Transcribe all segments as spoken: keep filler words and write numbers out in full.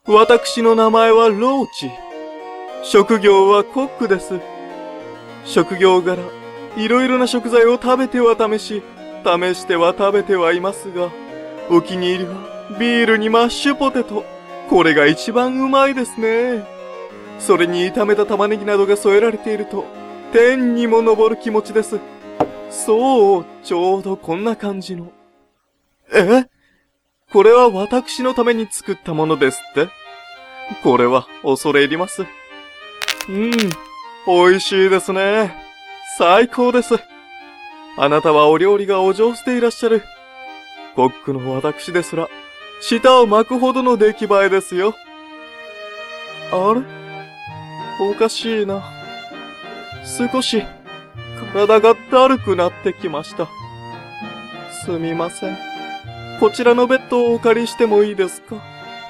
私の名前はローチ。職業はコックです。職業柄、いろいろな食材を食べては試し、試しては食べてはいますが、お気に入りはビールにマッシュポテト。これが一番うまいですね。それに炒めた玉ねぎなどが添えられていると、天にも昇る気持ちです。そう、ちょうどこんな感じの。え？これは私のために作ったものですって？これは恐れ入ります。うん、美味しいですね。最高です。あなたはお料理がお上手でいらっしゃる。コックの私ですら、舌を巻くほどの出来栄えですよ。あれ？おかしいな。少し、体がだるくなってきました。すみません。こちらのベッドをお借りしてもいいですか？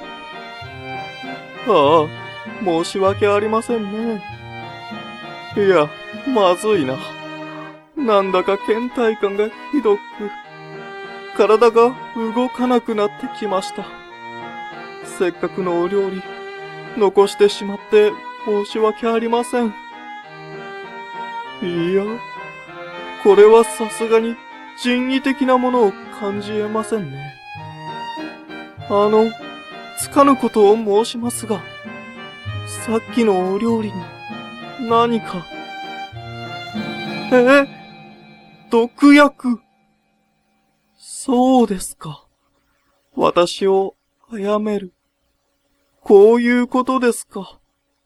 ああ、申し訳ありませんね。いや、まずいな。なんだか倦怠感がひどく、体が動かなくなってきました。せっかくのお料理、残してしまって申し訳ありません。いや、これはさすがに仁義的なものを感じ得ませんね。あの、つかぬことを申しますが、さっきのお料理に何か。え？毒薬。そうですか。私を殺める。こういうことですか。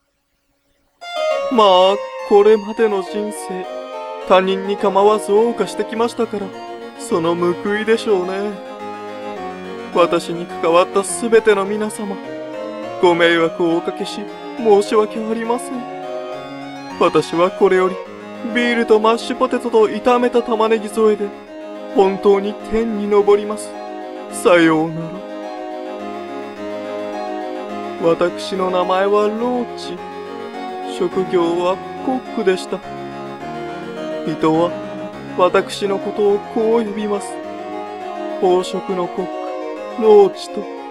まあ、これまでの人生、他人に構わず謳歌してきましたから、その報いでしょうね。私に関わったすべての皆様、ご迷惑をおかけし、申し訳ありません。私はこれより、ビールとマッシュポテトと炒めた玉ねぎ添えで、本当に天に昇ります。さようなら。私の名前はローチ。職業はコックでした。人は私のことをこう呼びます。飽食のコック、ローチと。